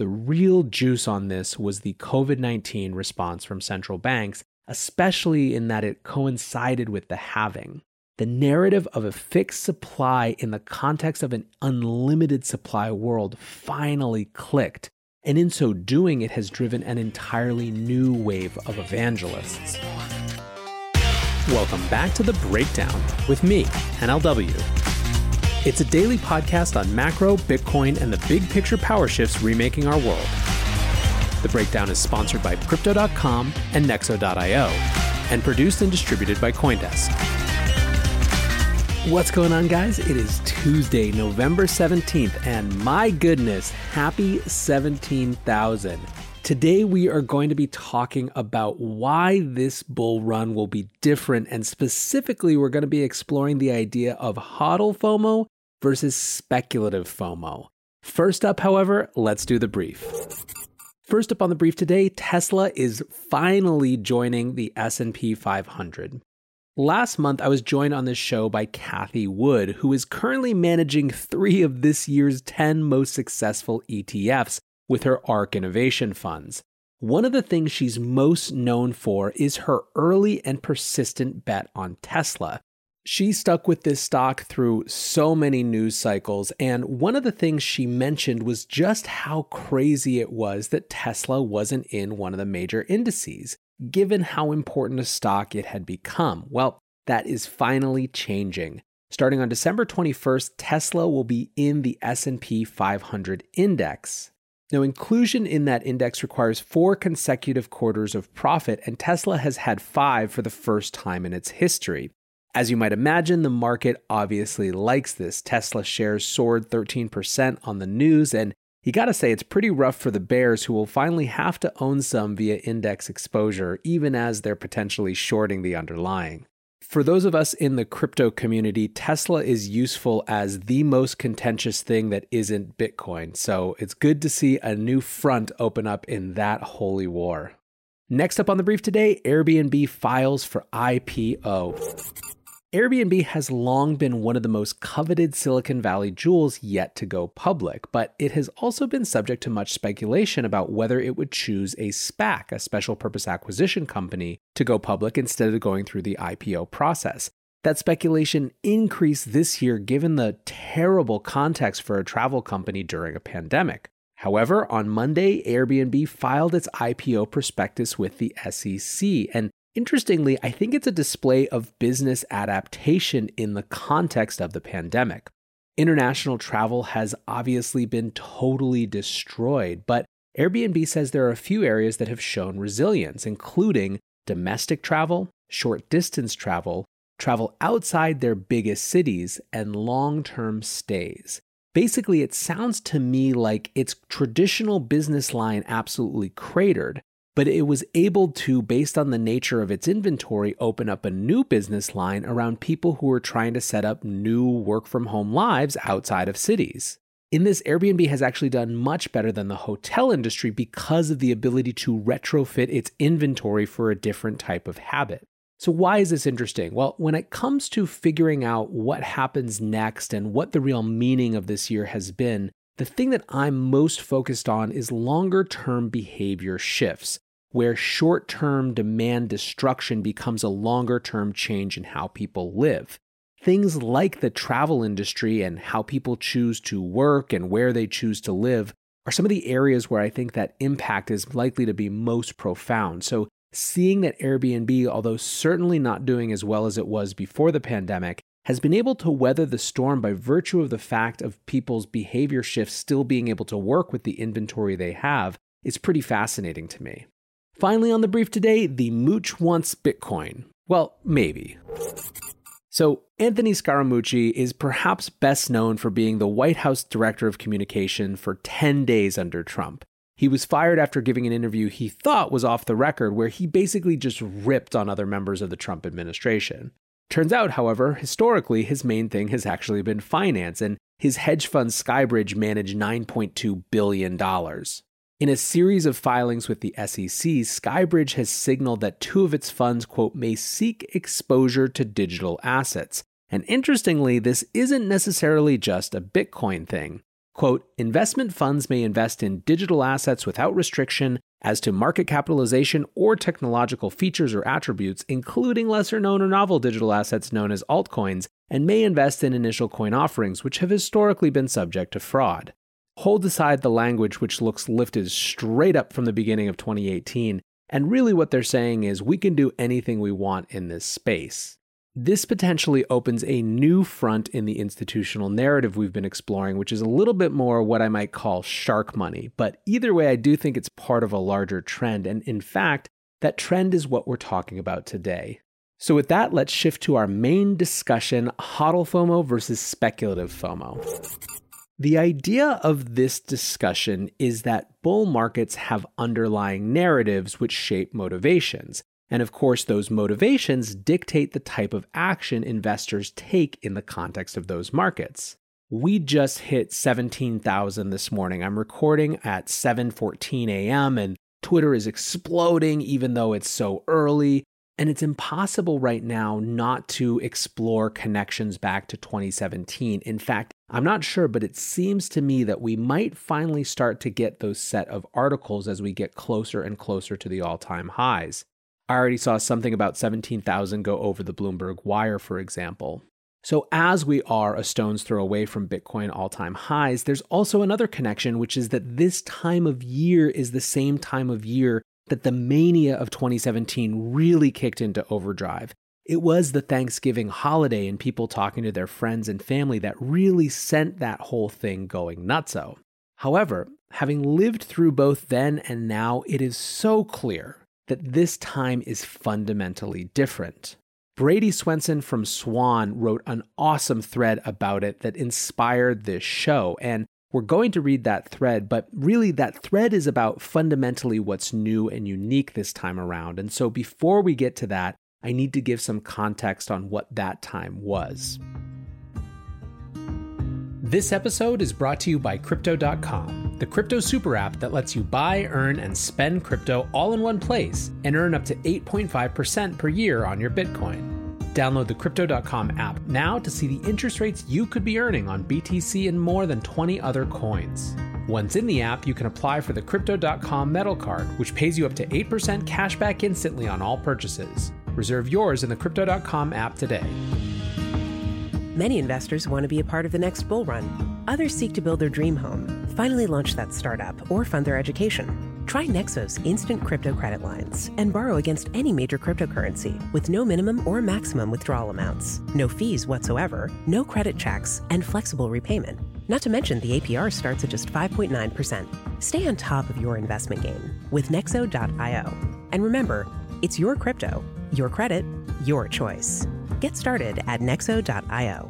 the real juice on this was the COVID-19 response from central banks, especially in that it coincided with the halving. The narrative of a fixed supply in the context of an unlimited supply world finally clicked, and in so doing, it has driven an entirely new wave of evangelists. Welcome back to The Breakdown with me, NLW. It's a daily podcast on macro, Bitcoin, and the big picture power shifts remaking our world. The Breakdown is sponsored by Crypto.com and Nexo.io, and produced and distributed by CoinDesk. What's going on, guys? It is Tuesday, November 17th, and my goodness, happy 17,000. Today, we are going to be talking about why this bull run will be different, and specifically, we're going to be exploring the idea of HODL FOMO versus speculative FOMO. First up, however, let's do the brief. First up on the brief today, Tesla is finally joining the S&P 500. Last month, I was joined on this show by Cathie Wood, who is currently managing 3 of this year's 10 most successful ETFs with her ARK Innovation funds. One of the things she's most known for is her early and persistent bet on Tesla. She stuck with this stock through so many news cycles, and one of the things she mentioned was just how crazy it was that Tesla wasn't in one of the major indices, given how important a stock it had become. Well, that is finally changing. Starting on December 21st, Tesla will be in the S&P 500 index. Now, inclusion in that index requires 4 consecutive quarters of profit, and Tesla has had 5 for the first time in its history. As you might imagine, the market obviously likes this. Tesla shares soared 13% on the news, and you gotta say it's pretty rough for the bears who will finally have to own some via index exposure, even as they're potentially shorting the underlying. For those of us in the crypto community, Tesla is useful as the most contentious thing that isn't Bitcoin, so it's good to see a new front open up in that holy war. Next up on the brief today, Airbnb files for IPO. Airbnb has long been one of the most coveted Silicon Valley jewels yet to go public, but it has also been subject to much speculation about whether it would choose a SPAC, a special purpose acquisition company, to go public instead of going through the IPO process. That speculation increased this year given the terrible context for a travel company during a pandemic. However, on Monday, Airbnb filed its IPO prospectus with the SEC, and interestingly, I think it's a display of business adaptation in the context of the pandemic. International travel has obviously been totally destroyed, but Airbnb says there are a few areas that have shown resilience, including domestic travel, short distance travel, travel outside their biggest cities, and long-term stays. Basically, it sounds to me like its traditional business line absolutely cratered, but it was able to, based on the nature of its inventory, open up a new business line around people who are trying to set up new work-from-home lives outside of cities. In this, Airbnb has actually done much better than the hotel industry because of the ability to retrofit its inventory for a different type of habit. So why is this interesting? Well, when it comes to figuring out what happens next and what the real meaning of this year has been, the thing that I'm most focused on is longer-term behavior shifts, where short-term demand destruction becomes a longer-term change in how people live. Things like the travel industry and how people choose to work and where they choose to live are some of the areas where I think that impact is likely to be most profound. So seeing that Airbnb, although certainly not doing as well as it was before the pandemic, has been able to weather the storm by virtue of the fact of people's behavior shifts still being able to work with the inventory they have is pretty fascinating to me. Finally on the brief today, the mooch wants Bitcoin. Well, maybe. So Anthony Scaramucci is perhaps best known for being the White House Director of Communication for 10 days under Trump. He was fired after giving an interview he thought was off the record, where he basically just ripped on other members of the Trump administration. Turns out, however, historically, his main thing has actually been finance, and his hedge fund Skybridge managed $9.2 billion. In a series of filings with the SEC, Skybridge has signaled that 2 of its funds, quote, may seek exposure to digital assets. And interestingly, this isn't necessarily just a Bitcoin thing. Quote, investment funds may invest in digital assets without restriction as to market capitalization or technological features or attributes, including lesser known or novel digital assets known as altcoins, and may invest in initial coin offerings, which have historically been subject to fraud. Hold aside the language which looks lifted straight up from the beginning of 2018, and really what they're saying is we can do anything we want in this space. This potentially opens a new front in the institutional narrative we've been exploring, which is a little bit more what I might call shark money. But either way, I do think it's part of a larger trend. And in fact, that trend is what we're talking about today. So with that, let's shift to our main discussion, HODL FOMO versus speculative FOMO. The idea of this discussion is that bull markets have underlying narratives which shape motivations. And of course, those motivations dictate the type of action investors take in the context of those markets. We just hit 17,000 this morning. I'm recording at 7:14 a.m. and Twitter is exploding even though it's so early. And it's impossible right now not to explore connections back to 2017. In fact, I'm not sure, but it seems to me that we might finally start to get those set of articles as we get closer and closer to the all-time highs. I already saw something about 17,000 go over the Bloomberg wire, for example. So as we are a stone's throw away from Bitcoin all-time highs, there's also another connection, which is that this time of year is the same time of year that the mania of 2017 really kicked into overdrive. It was the Thanksgiving holiday and people talking to their friends and family that really sent that whole thing going nutso. However, having lived through both then and now, it is so clear that this time is fundamentally different. Brady Swenson from Swan wrote an awesome thread about it that inspired this show, and we're going to read that thread, but really that thread is about fundamentally what's new and unique this time around. And so before we get to that, I need to give some context on what that time was. This episode is brought to you by Crypto.com, the crypto super app that lets you buy, earn, and spend crypto all in one place and earn up to 8.5% per year on your Bitcoin. Download the Crypto.com app now to see the interest rates you could be earning on BTC and more than 20 other coins. Once in the app, you can apply for the Crypto.com Metal Card, which pays you up to 8% cash back instantly on all purchases. Reserve yours in the Crypto.com app today. Many investors want to be a part of the next bull run. Others seek to build their dream home, finally launch that startup, or fund their education. Try Nexo's instant crypto credit lines and borrow against any major cryptocurrency with no minimum or maximum withdrawal amounts, no fees whatsoever, no credit checks, and flexible repayment. Not to mention the APR starts at just 5.9%. Stay on top of your investment game with Nexo.io. And remember, it's your crypto, your credit, your choice. Get started at Nexo.io.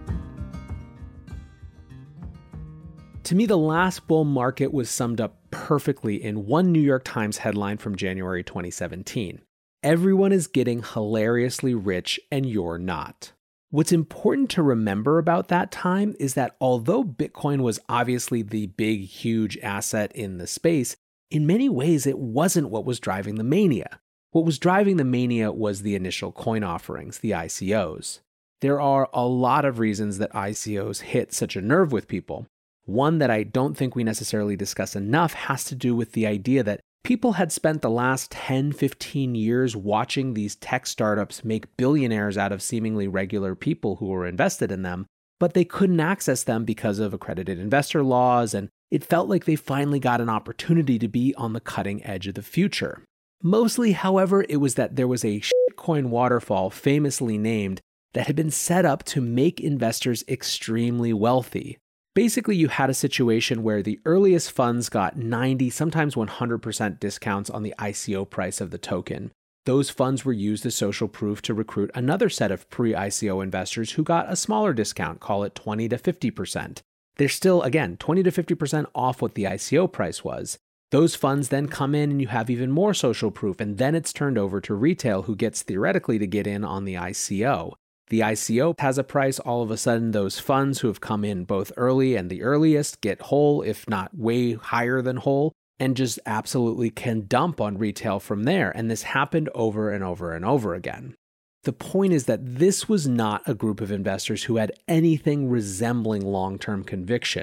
To me, the last bull market was summed up perfectly in one New York Times headline from January 2017. Everyone is getting hilariously rich and you're not. What's important to remember about that time is that although Bitcoin was obviously the big, huge asset in the space, in many ways it wasn't what was driving the mania. What was driving the mania was the initial coin offerings, the ICOs. There are a lot of reasons that ICOs hit such a nerve with people. One that I don't think we necessarily discuss enough has to do with the idea that people had spent the last 10, 15 years watching these tech startups make billionaires out of seemingly regular people who were invested in them, but they couldn't access them because of accredited investor laws, and it felt like they finally got an opportunity to be on the cutting edge of the future. Mostly, however, it was that there was a shitcoin waterfall famously named that had been set up to make investors extremely wealthy. Basically, you had a situation where the earliest funds got 90, sometimes 100% discounts on the ICO price of the token. Those funds were used as social proof to recruit another set of pre-ICO investors who got a smaller discount, call it 20 to 50%. They're still, again, 20 to 50% off what the ICO price was. Those funds then come in and you have even more social proof, and then it's turned over to retail who gets theoretically to get in on the ICO. The ICO has a price, all of a sudden those funds who have come in both early and the earliest get whole, if not way higher than whole, and just absolutely can dump on retail from there. And this happened over and over and over again. The point is that this was not a group of investors who had anything resembling long-term conviction.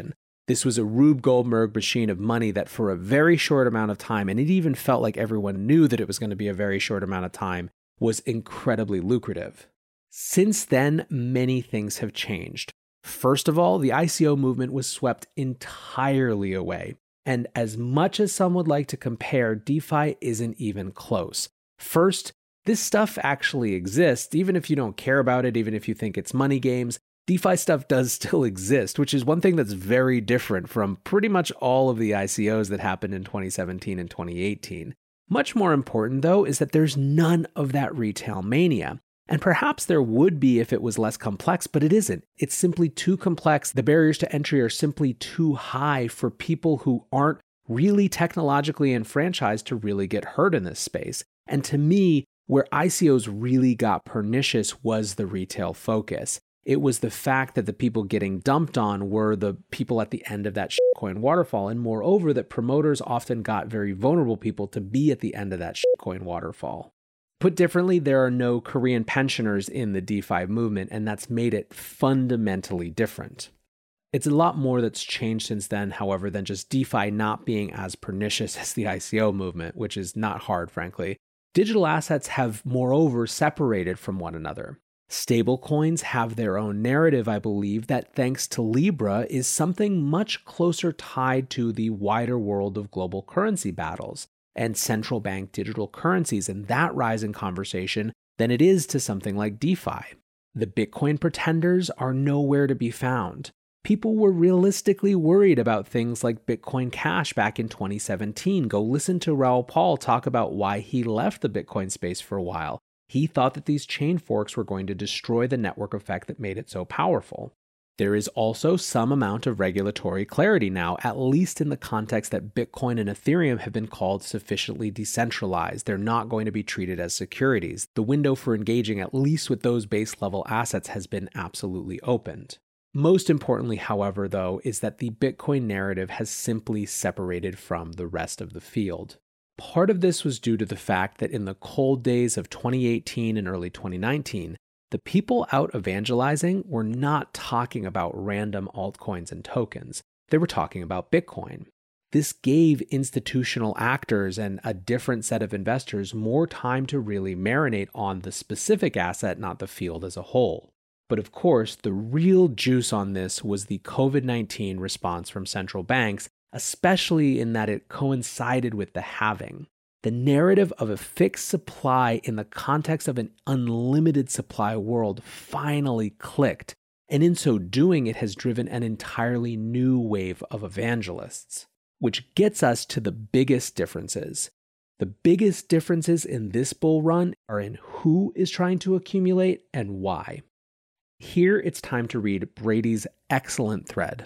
This was a Rube Goldberg machine of money that for a very short amount of time, and it even felt like everyone knew that it was going to be a very short amount of time, was incredibly lucrative. Since then, many things have changed. First of all, the ICO movement was swept entirely away. And as much as some would like to compare, DeFi isn't even close. First, this stuff actually exists, even if you don't care about it, even if you think it's money games. DeFi stuff does still exist, which is one thing that's very different from pretty much all of the ICOs that happened in 2017 and 2018. Much more important, though, is that there's none of that retail mania. And perhaps there would be if it was less complex, but it isn't. It's simply too complex. The barriers to entry are simply too high for people who aren't really technologically enfranchised to really get hurt in this space. And to me, where ICOs really got pernicious was the retail focus. It was the fact that the people getting dumped on were the people at the end of that shitcoin waterfall. And moreover, that promoters often got very vulnerable people to be at the end of that shitcoin waterfall. Put differently, there are no Korean pensioners in the DeFi movement, and that's made it fundamentally different. It's a lot more that's changed since then, however, than just DeFi not being as pernicious as the ICO movement, which is not hard, frankly. Digital assets have, moreover, separated from one another. Stablecoins have their own narrative, I believe, that thanks to Libra is something much closer tied to the wider world of global currency battles and central bank digital currencies and that rise in conversation than it is to something like DeFi. The Bitcoin pretenders are nowhere to be found. People were realistically worried about things like Bitcoin Cash back in 2017. Go listen to Raoul Pal talk about why he left the Bitcoin space for a while. He thought that these chain forks were going to destroy the network effect that made it so powerful. There is also some amount of regulatory clarity now, at least in the context that Bitcoin and Ethereum have been called sufficiently decentralized. They're not going to be treated as securities. The window for engaging, at least with those base level assets, has been absolutely opened. Most importantly, however, though, is that the Bitcoin narrative has simply separated from the rest of the field. Part of this was due to the fact that in the cold days of 2018 and early 2019, the people out evangelizing were not talking about random altcoins and tokens. They were talking about Bitcoin. This gave institutional actors and a different set of investors more time to really marinate on the specific asset, not the field as a whole. But of course, the real juice on this was the COVID-19 response from central banks, especially in that it coincided with the halving. The narrative of a fixed supply in the context of an unlimited supply world finally clicked, and in so doing, it has driven an entirely new wave of evangelists. Which gets us to the biggest differences. The biggest differences in this bull run are in who is trying to accumulate and why. Here it's time to read Brady's excellent thread.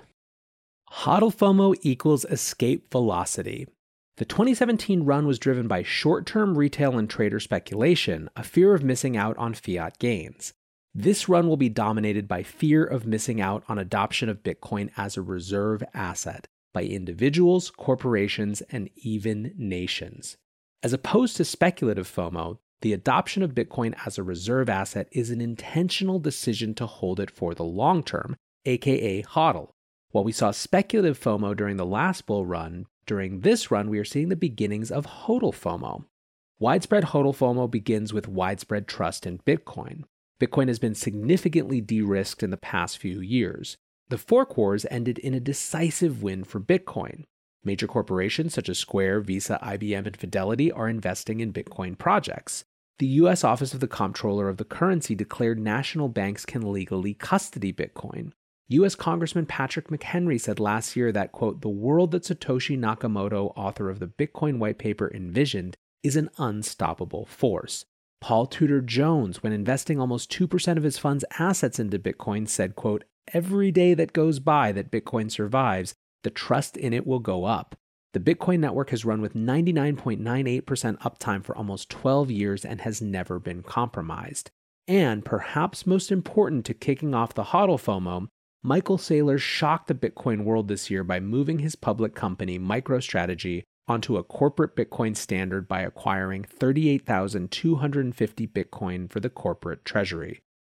HODL FOMO equals escape velocity. The 2017 run was driven by short-term retail and trader speculation, a fear of missing out on fiat gains. This run will be dominated by fear of missing out on adoption of Bitcoin as a reserve asset by individuals, corporations, and even nations. As opposed to speculative FOMO, the adoption of Bitcoin as a reserve asset is an intentional decision to hold it for the long term, aka HODL. While we saw speculative FOMO during the last bull run, during this run we are seeing the beginnings of HODL FOMO. Widespread HODL FOMO begins with widespread trust in Bitcoin. Bitcoin has been significantly de-risked in the past few years. The fork wars ended in a decisive win for Bitcoin. Major corporations such as Square, Visa, IBM, and Fidelity are investing in Bitcoin projects. The U.S. Office of the Comptroller of the Currency declared national banks can legally custody Bitcoin. U.S. Congressman Patrick McHenry said last year that, quote, the world that Satoshi Nakamoto, author of the Bitcoin white paper, envisioned is an unstoppable force. Paul Tudor Jones, when investing almost 2% of his fund's assets into Bitcoin, said, quote, every day that goes by that Bitcoin survives, the trust in it will go up. The Bitcoin network has run with 99.98% uptime for almost 12 years and has never been compromised. And perhaps most important to kicking off the HODL FOMO, Michael Saylor shocked the Bitcoin world this year by moving his public company, MicroStrategy, onto a corporate Bitcoin standard by acquiring 38,250 Bitcoin for the corporate treasury.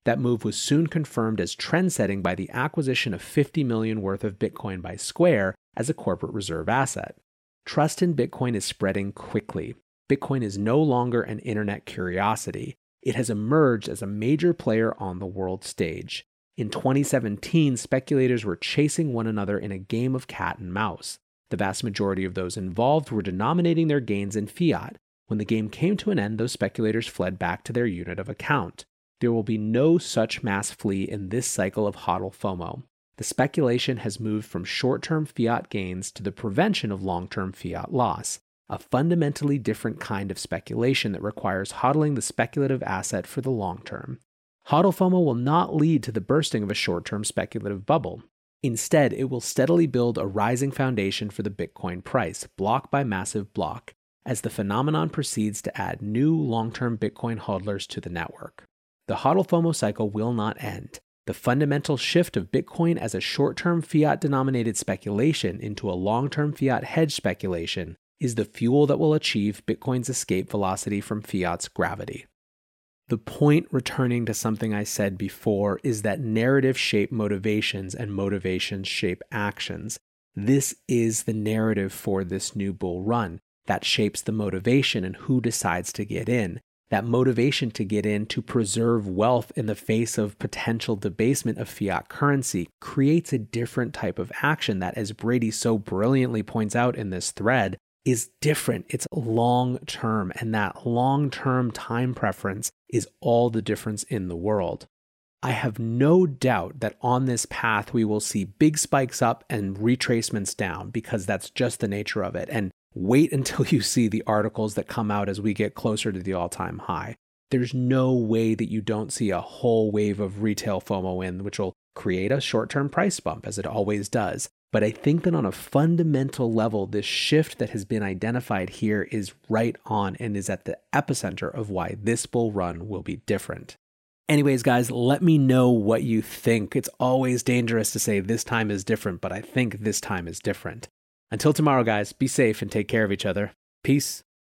That move was soon confirmed as trend-setting by the acquisition of $50 million worth of Bitcoin by Square as a corporate reserve asset. Trust in Bitcoin is spreading quickly. Bitcoin is no longer an internet curiosity. It has emerged as a major player on the world stage. In 2017, speculators were chasing one another in a game of cat and mouse. The vast majority of those involved were denominating their gains in fiat. When the game came to an end, those speculators fled back to their unit of account. There will be no such mass flee in this cycle of HODL FOMO. The speculation has moved from short-term fiat gains to the prevention of long-term fiat loss, a fundamentally different kind of speculation that requires HODLing the speculative asset for the long term. HODL FOMO will not lead to the bursting of a short-term speculative bubble. Instead, it will steadily build a rising foundation for the Bitcoin price, block by massive block, as the phenomenon proceeds to add new long-term Bitcoin hodlers to the network. The HODL FOMO cycle will not end. The fundamental shift of Bitcoin as a short-term fiat-denominated speculation into a long-term fiat hedge speculation is the fuel that will achieve Bitcoin's escape velocity from fiat's gravity. The point, returning to something I said before, is that narratives shape motivations and motivations shape actions. This is the narrative for this new bull run that shapes the motivation and who decides to get in. That motivation to get in to preserve wealth in the face of potential debasement of fiat currency creates a different type of action that, as Brady so brilliantly points out in this thread, is different. It's long-term, and that long-term time preference is all the difference in the world. I have no doubt that on this path we will see big spikes up and retracements down, because that's just the nature of it. And wait until you see the articles that come out as we get closer to the all-time high. There's no way that you don't see a whole wave of retail FOMO in, which will create a short-term price bump, as it always does. But I think that on a fundamental level, this shift that has been identified here is right on and is at the epicenter of why this bull run will be different. Anyways, guys, let me know what you think. It's always dangerous to say this time is different, but I think this time is different. Until tomorrow, guys, be safe and take care of each other. Peace.